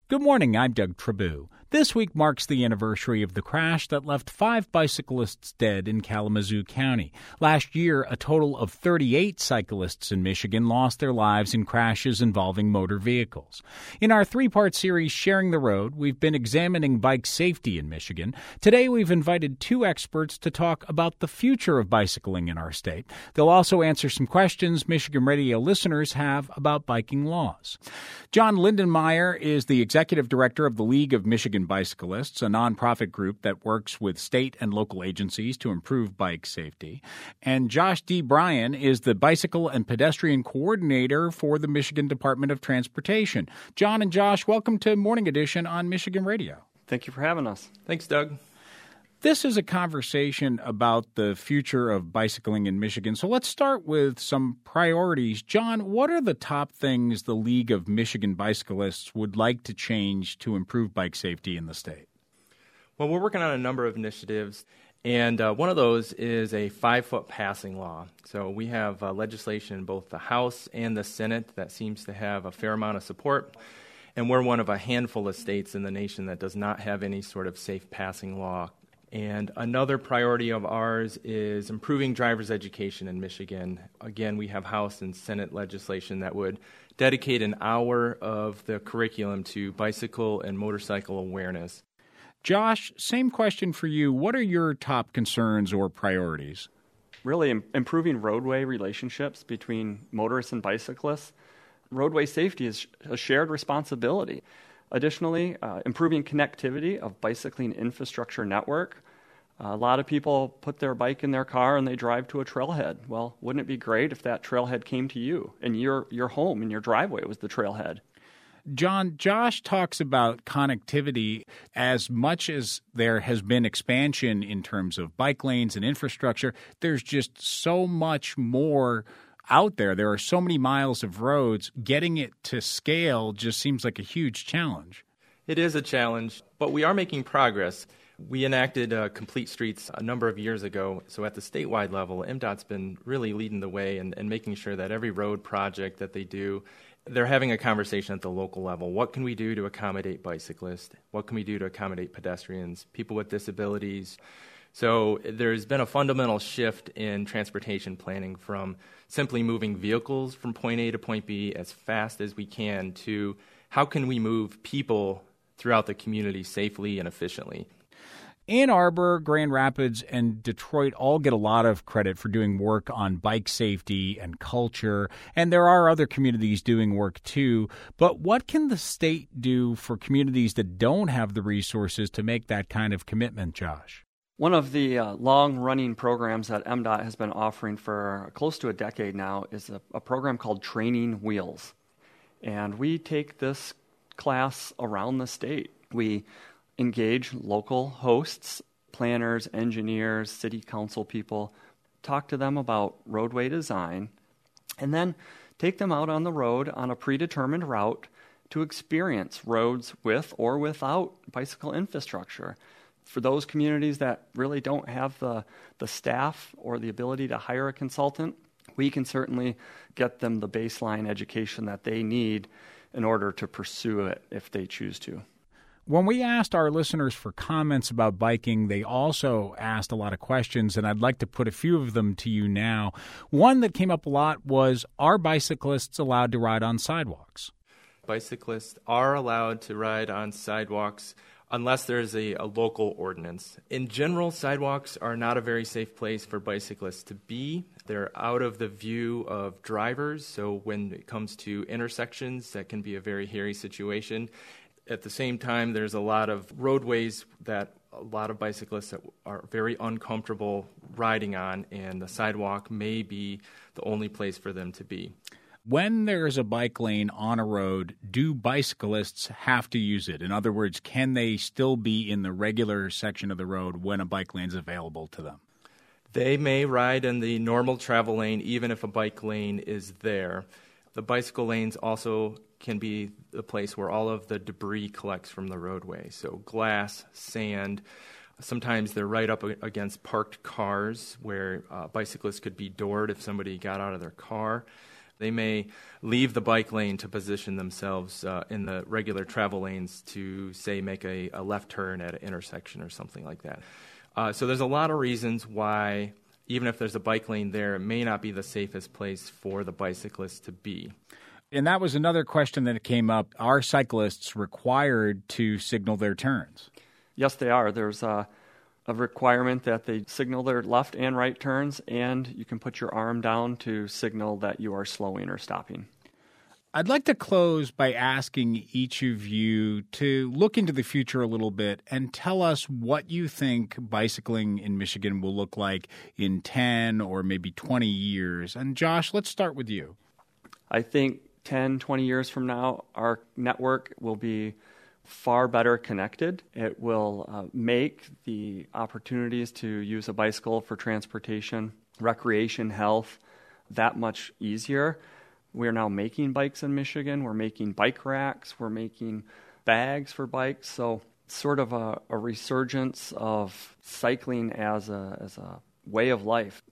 Good morning, I'm Doug Trabue. This week marks the anniversary of the crash that left 5 bicyclists dead in Kalamazoo County. Last year, a total of 38 cyclists in Michigan lost their lives in crashes involving motor vehicles. In our 3-part series, Sharing the Road, we've been examining bike safety in Michigan. Today, we've invited 2 experts to talk about the future of bicycling in our state. They'll also answer some questions Michigan Radio listeners have about biking laws. John Lindenmayer is the executive director of the League of Michigan Bicyclists, a nonprofit group that works with state and local agencies to improve bike safety. And Josh D. Bryan is the bicycle and pedestrian coordinator for the Michigan Department of Transportation. John and Josh, welcome to Morning Edition on Michigan Radio. Thank you for having us. Thanks, Doug. This is a conversation about the future of bicycling in Michigan. So let's start with some priorities. John, what are the top things the League of Michigan Bicyclists would like to change to improve bike safety in the state? Well, we're working on a number of initiatives, and one of those is a 5-foot passing law. So we have legislation in both the House and the Senate that seems to have a fair amount of support. And we're one of a handful of states in the nation that does not have any sort of safe passing law. And another priority of ours is improving driver's education in Michigan. Again, we have House and Senate legislation that would dedicate an hour of the curriculum to bicycle and motorcycle awareness. Josh, same question for you. What are your top concerns or priorities? Really improving roadway relationships between motorists and bicyclists. Roadway safety is a shared responsibility. Additionally, improving connectivity of bicycling infrastructure network. A lot of people put their bike in their car and they drive to a trailhead. Well, wouldn't it be great if that trailhead came to you and your home and your driveway was the trailhead? John, Josh talks about connectivity. As much as there has been expansion in terms of bike lanes and infrastructure, there's just so much more out there. There are so many miles of roads. Getting it to scale just seems like a huge challenge. It is a challenge, but we are making progress. We enacted Complete Streets a number of years ago, so at the statewide level, MDOT's been really leading the way and making sure that every road project that they do, they're having a conversation at the local level. What can we do to accommodate bicyclists? What can we do to accommodate pedestrians, people with disabilities? So there's been a fundamental shift in transportation planning from simply moving vehicles from point A to point B as fast as we can to how can we move people throughout the community safely and efficiently. Ann Arbor, Grand Rapids, and Detroit all get a lot of credit for doing work on bike safety and culture, and there are other communities doing work too. But what can the state do for communities that don't have the resources to make that kind of commitment, Josh? One of the long-running programs that MDOT has been offering for close to a decade now is a program called Training Wheels. And we take this class around the state. We engage local hosts, planners, engineers, city council people, talk to them about roadway design, and then take them out on the road on a predetermined route to experience roads with or without bicycle infrastructure. For those communities that really don't have the staff or the ability to hire a consultant, we can certainly get them the baseline education that they need in order to pursue it if they choose to. When we asked our listeners for comments about biking, they also asked a lot of questions, and I'd like to put a few of them to you now. One that came up a lot was, are bicyclists allowed to ride on sidewalks? Bicyclists are allowed to ride on sidewalks unless there's a local ordinance. In general, sidewalks are not a very safe place for bicyclists to be. They're out of the view of drivers, so when it comes to intersections, that can be a very hairy situation. At the same time, there's a lot of roadways that a lot of bicyclists are very uncomfortable riding on, and the sidewalk may be the only place for them to be. When there's a bike lane on a road, do bicyclists have to use it? In other words, can they still be in the regular section of the road when a bike lane is available to them? They may ride in the normal travel lane even if a bike lane is there. The bicycle lanes also can be the place where all of the debris collects from the roadway. So glass, sand. Sometimes they're right up against parked cars where bicyclists could be doored if somebody got out of their car. They may leave the bike lane to position themselves in the regular travel lanes to, say, make a left turn at an intersection or something like that. So there's a lot of reasons why, even if there's a bike lane there, it may not be the safest place for the bicyclist to be. And that was another question that came up. Are cyclists required to signal their turns? Yes, they are. There's a requirement that they signal their left and right turns, and you can put your arm down to signal that you are slowing or stopping. I'd like to close by asking each of you to look into the future a little bit and tell us what you think bicycling in Michigan will look like in 10 or maybe 20 years. And Josh, let's start with you. I think 10, 20 years from now, our network will be far better connected. It will make the opportunities to use a bicycle for transportation, recreation, health, that much easier. We're now making bikes in Michigan. We're making bike racks. We're making bags for bikes. So sort of a resurgence of cycling as a way of life.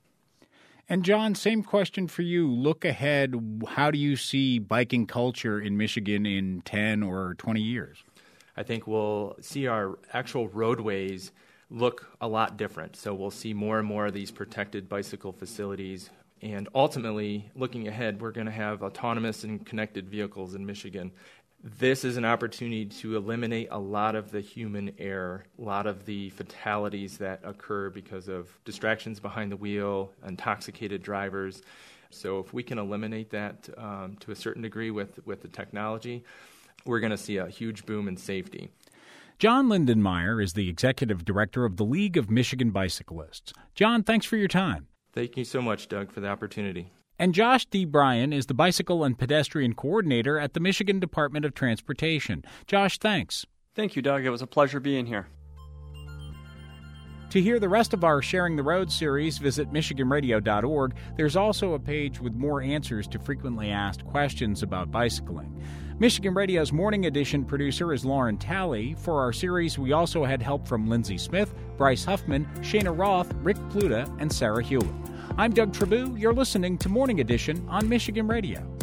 And John, same question for you. Look ahead. How do you see biking culture in Michigan in 10 or 20 years? I think we'll see our actual roadways look a lot different. So we'll see more and more of these protected bicycle facilities. And ultimately, looking ahead, we're going to have autonomous and connected vehicles in Michigan. This is an opportunity to eliminate a lot of the human error, a lot of the fatalities that occur because of distractions behind the wheel, intoxicated drivers. So if we can eliminate that to a certain degree with the technology, we're going to see a huge boom in safety. John Lindenmeyer is the executive director of the League of Michigan Bicyclists. John, thanks for your time. Thank you so much, Doug, for the opportunity. And Josh D. Bryan is the bicycle and pedestrian coordinator at the Michigan Department of Transportation. Josh, thanks. Thank you, Doug. It was a pleasure being here. To hear the rest of our Sharing the Road series, visit MichiganRadio.org. There's also a page with more answers to frequently asked questions about bicycling. Michigan Radio's Morning Edition producer is Lauren Talley. For our series, we also had help from Lindsay Smith, Bryce Huffman, Shana Roth, Rick Pluta, and Sarah Hewlett. I'm Doug Trabue. You're listening to Morning Edition on Michigan Radio.